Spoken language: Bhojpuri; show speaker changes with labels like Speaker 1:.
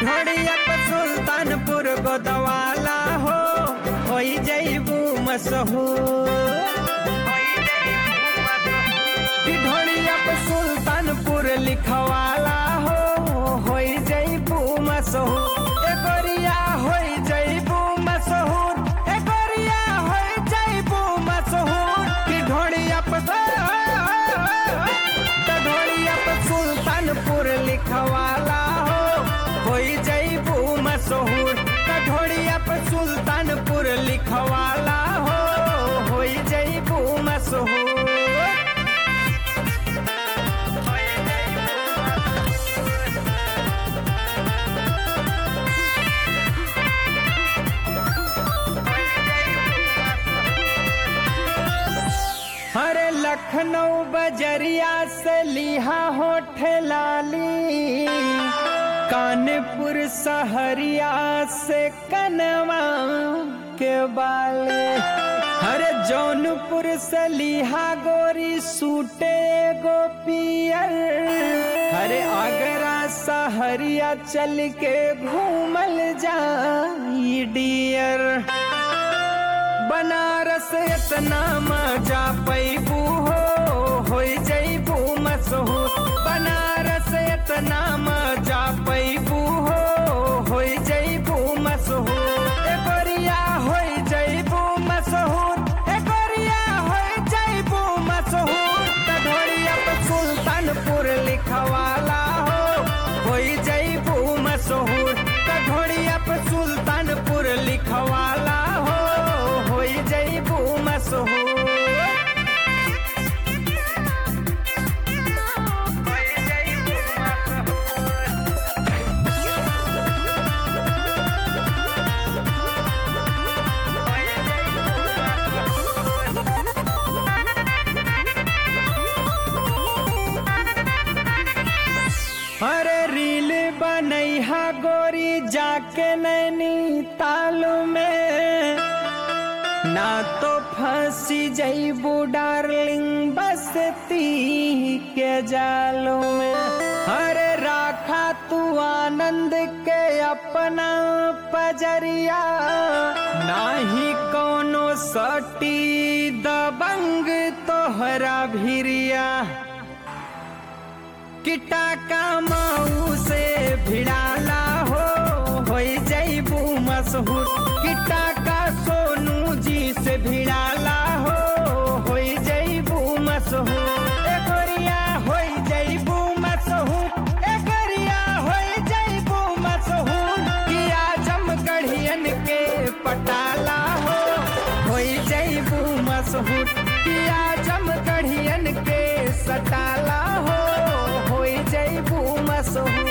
Speaker 1: ढोड़िया पे सुल्तानपुर गोदवाला हो जईबू मशहूर। ढोड़िया पे सुल्तानपुर लिखवाला हो जईबू मशहूर। ए गोरिया हो जईबू मशहूर, ए गोरिया हो जईबू मशहूर। ढोड़िया पे सुल्तानपुर लिखवाला हो जईबू मशहूर। ढोड़िया पे सुल्तानपुर लिखवाला हो जईबू मशहूर। अरे लखनऊ बजरिया से लिहा होठ लाली, कानपुर सहरिया से कनवा के बाले। अरे जौनपुर से लिहा गोरी सूटे गो पियर। अरे आगरा सहरिया चल के घूमल जाई डियर। बनारस इतना मजा पैबू हो जईबू मशहूर। बनारस इतना मजा पैबू हो जईबू मशहूर। ए गोरिया हो जईबू मशहूर, ए गोरिया हो जईबू मशहूर। ढोड़िया पे सुल्तानपुर लिखवाला हो जईबू मशहूर। ढोड़िया पे सुल्तानपुर लिखवाला हो जईबू मशहूर। अरे रील बनैहा गोरी जाके नैनीताल में, ना तो फंसी जईबू डार्लिंग बसती के जालों में। अरे राखा तू आनंद के अपना पजरिया, नाही कोनो सटी दबंग तोहरा भिरिया। किटा का माऊ से भिड़ाला हो जईबू मशहूर। किटा का सोनू जी से भिड़ाला हो जईबू मशहूर। ए गोरिया हो जईबू मशहूर, ए गोरिया हो जईबू मशहूर। किया जमगढ़ियन के पटाला हो जईबू मशहूर। किया जमगढ़ियन के सटाला हो जईबू मशहूर।